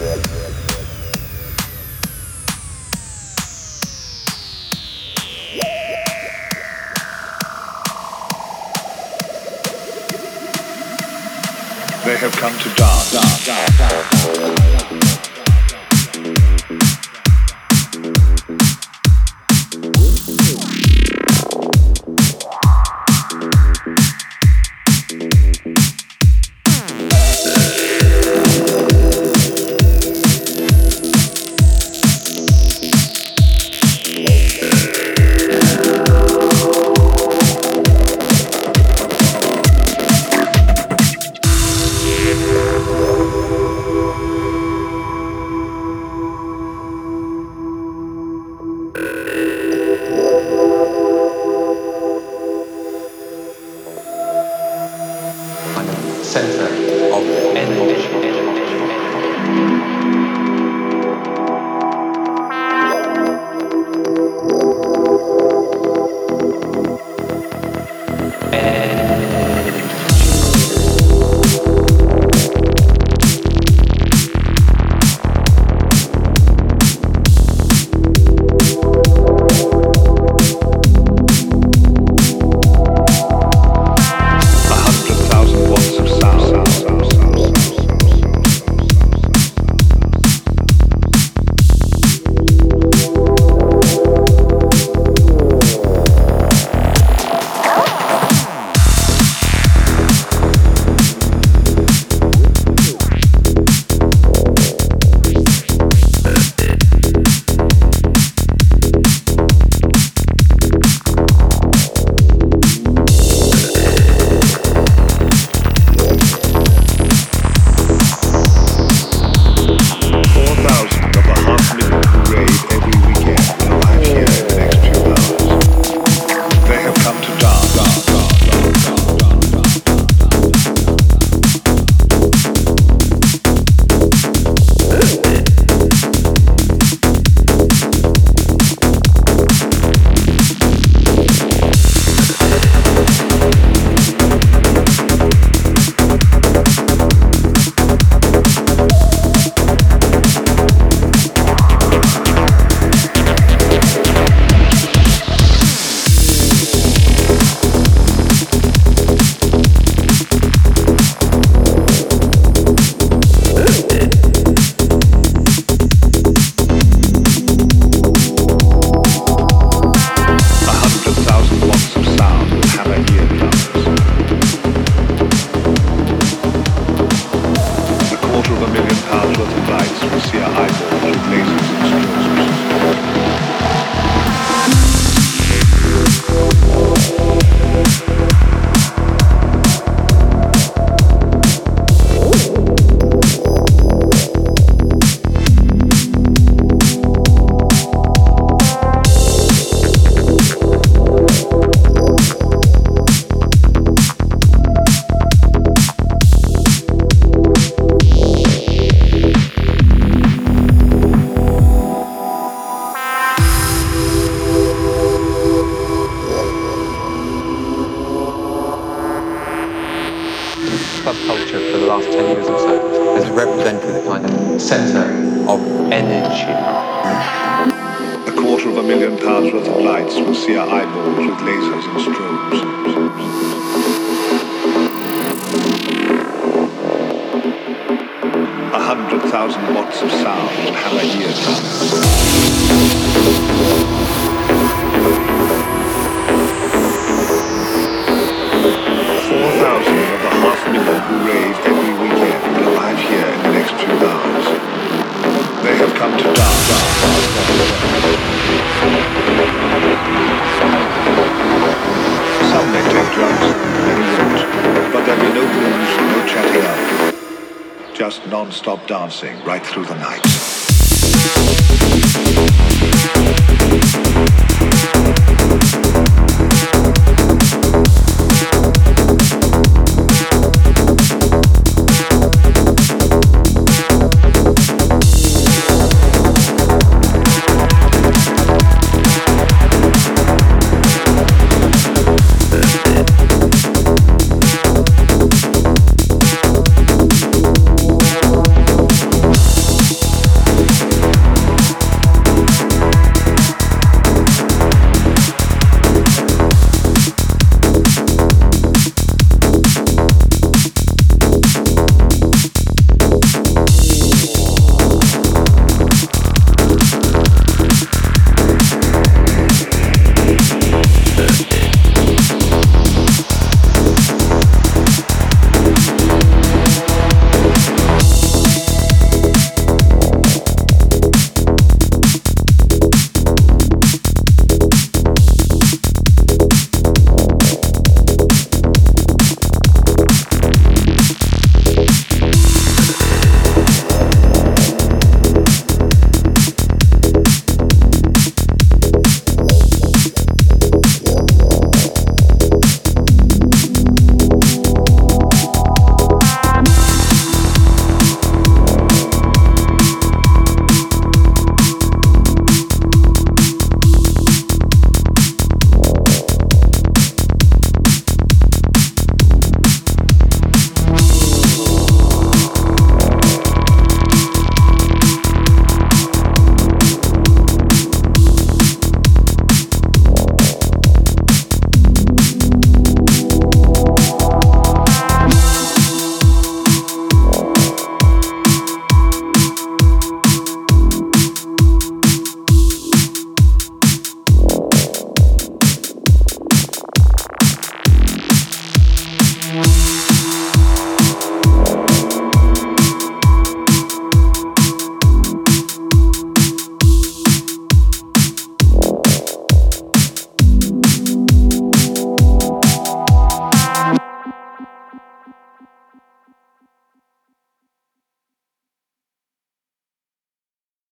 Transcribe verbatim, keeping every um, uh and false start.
They have come to dance. dance, dance, dance. Center of energy. Subculture for the last ten years or so has represented the kind of center of energy. A quarter of a million pounds worth of lights will see our eyeballs with lasers and strobes. A hundred thousand watts of sound will have our ears Four thousand of the half million who rave every weekend will arrive here in the next few hours. They have come to dance. Some may take drugs, many won't, but there'll be no booze, no chatting up. Just non-stop dancing right through the night.